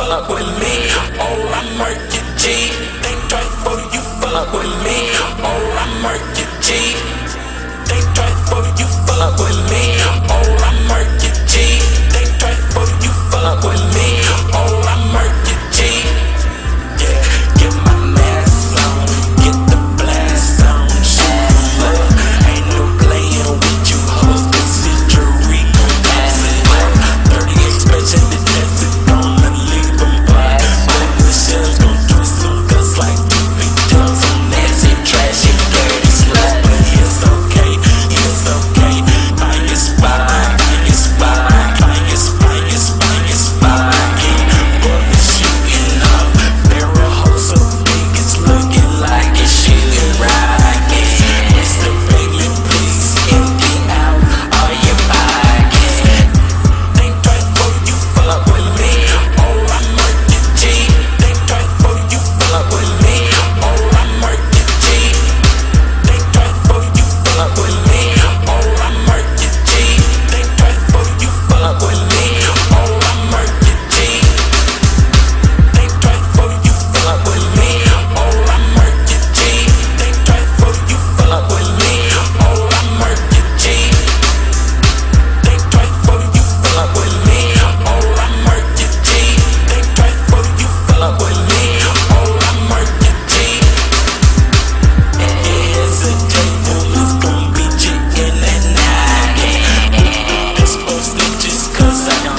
fuck with me. Oh, I'm murk your G. Think twice before you fuck with me. Oh, I'm murk your G. Think twice before you fuck with me. Oh, I'm murk your G. Think twice before you fuck with me. Oh, I'm murk your G. Yeah, get my mask on, get the blast on, shoot 'em up. Ain't no playing with you hoes, this is jury gon' pass it up. 38 special to test it, gonna leave 'em black. But the shells gon' twist some guts like you big tons on nasty, trashy, dirty slut. But it's okay, it's okay. Find your spot, find your spot, find your spot, find your spot. Bullets shooting up, barrel hole so big it's looking like it's shooting rockets. Mr. Bailey, please empty out all your pockets. Think twice before you fuck with me. Oh, I'm murk your G. Think twice before you fuck with me. Oh, I'm murk your G. Think twice before you fuck with me. Oh, I'm murk your G. Think twice before you fuck with me. Oh, I'm murk your G. Think twice before you fuck with me. Oh, I'm murk your G. Think twice before you fuck with me. Oh, I'm murk your G. Think twice before you fuck with me. Oh, I'm murk your G. Think twice before you fuck with me. Oh, I'm murk your G. And hesitate, fool is gon' beat you in that night. It's supposed to just 'cause I don't